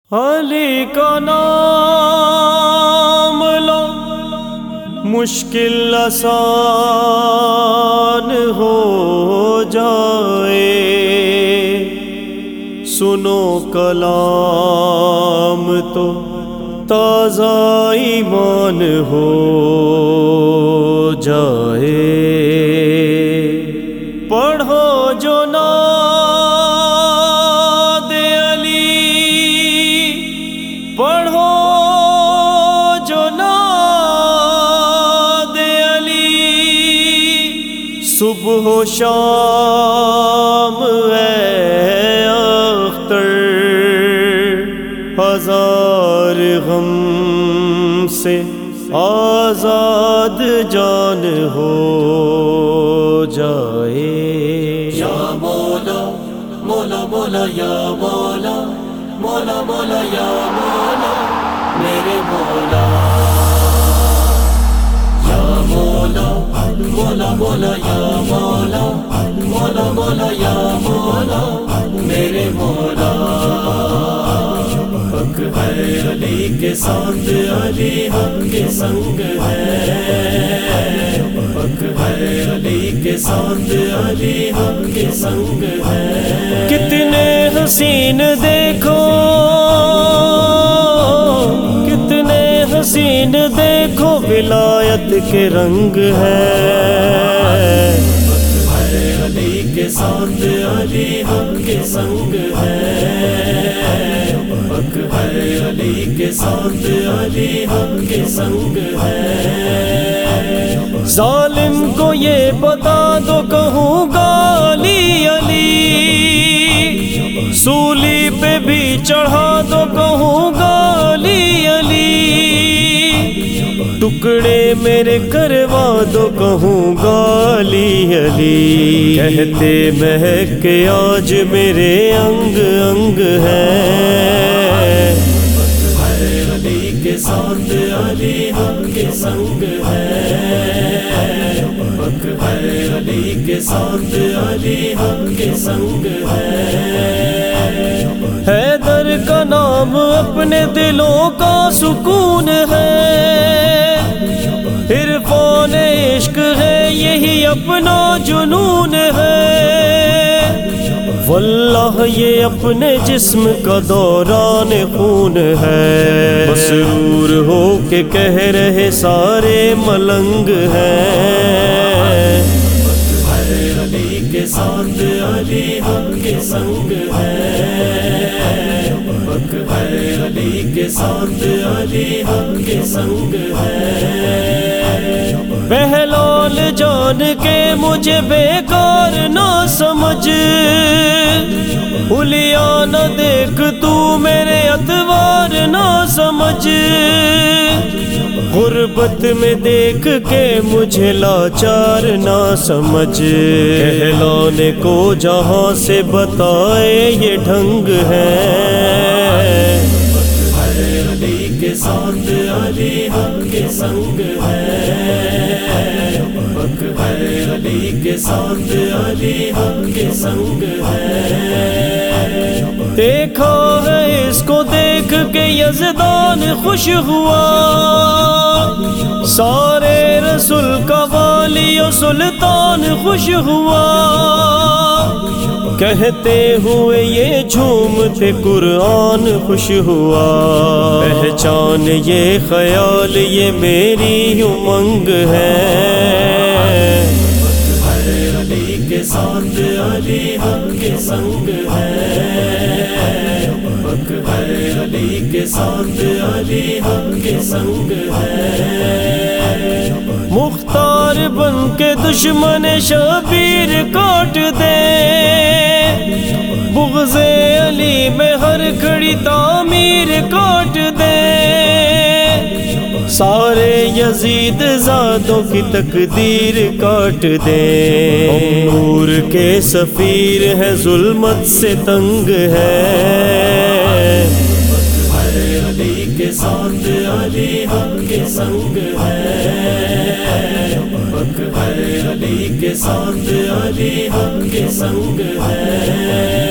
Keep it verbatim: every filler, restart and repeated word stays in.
علی کا نام لو مشکل آسان ہو جائے، سنو کلام تو تازہ ایمان ہو جائے، پڑھو جو نعت علی، پڑھو جو نعت علی، صبح و شام اے اختر، ہزار غم سے آزاد جان ہو جائے۔ یا مولا مولا مولا یا مولا مولا مولا یا مولا میرے مولا، یا مولا مولا مولا یا مولا مولا مولا یا مولا میرے مولا، حق ہے علی کے ساتھ علی حق کے سنگ ہے، حق ہے علی کے ساتھ علی حق کے سنگ ہے۔ کتنے حسین دیکھو، کتنے حسین دیکھو ولایت کے رنگ ہے، حق ہے علی کے ساتھ علی حق کے سنگ ہے، حق ہے علی کے ساتھ علی حق کے سنگ ہے۔ ظالم کو یہ بتا دو کہوں گا علی علی، سولی پہ بھی چڑھا دو کہوں گا علی علی، ٹکڑے میرے کروا دو کہوں گا علی علی، کہتے مہک کے آج میرے انگ انگ ہے، علی کے ساتھ علی حق کے سنگ ہے، حق ہے علی کے ساتھ علی حق کے سنگ ہے۔ حیدر کا نام اپنے دلوں کا سکون ہے، عرفان عشق ہے یہی اپنا جنون ہے، واللہ یہ اپنے جسم کا دوران خون ہے، مسرور ہو کے کہہ رہے سارے ملنگ ہیں، علی کے ساتھ علی حق کے سنگ ہے، حق ہے علی کے ساتھ علی حق کے سنگ ہے۔ بہلول جان کے مجھے بیکار نہ سمجھ، حلیہ نہ دیکھ تو میرے اتوار نہ سمجھ، غربت میں دیکھ کے مجھے لاچار نہ سمجھ، کہلانے کو جہاں سے بتائے یہ ڈھنگ ہے، علی کے ساتھ علی حق کے سنگ ہے، حق ہے علی کے ساتھ علی حق کے سنگ ہے۔ دیکھا ہے اس کو دیکھ کے یزدان خوش ہوا، سارے رسول کا والی و سلطان خوش ہوا، کہتے ہوئے یہ جھومتے قرآن خوش ہوا، پہچان یہ خیال یہ میری امنگ ہے، علی کے ساتھ علی حق کے سنگ ہے، حق ہے علی کے ساتھ علی حق کے سنگ ہے۔ مختار بن کے دشمن شبیر کاٹ دے، بغض علی میں ہر کھڑی تعمیر کاٹ دے، سارے یزید زادوں کی تقدیر کاٹ دے، نور کے سفیر ہے ظلمت سے تنگ ہے، علی کے ساتھ علی حق کے سنگ ہے، حق ہے علی کے ساتھ علی حق کے سنگ ہے۔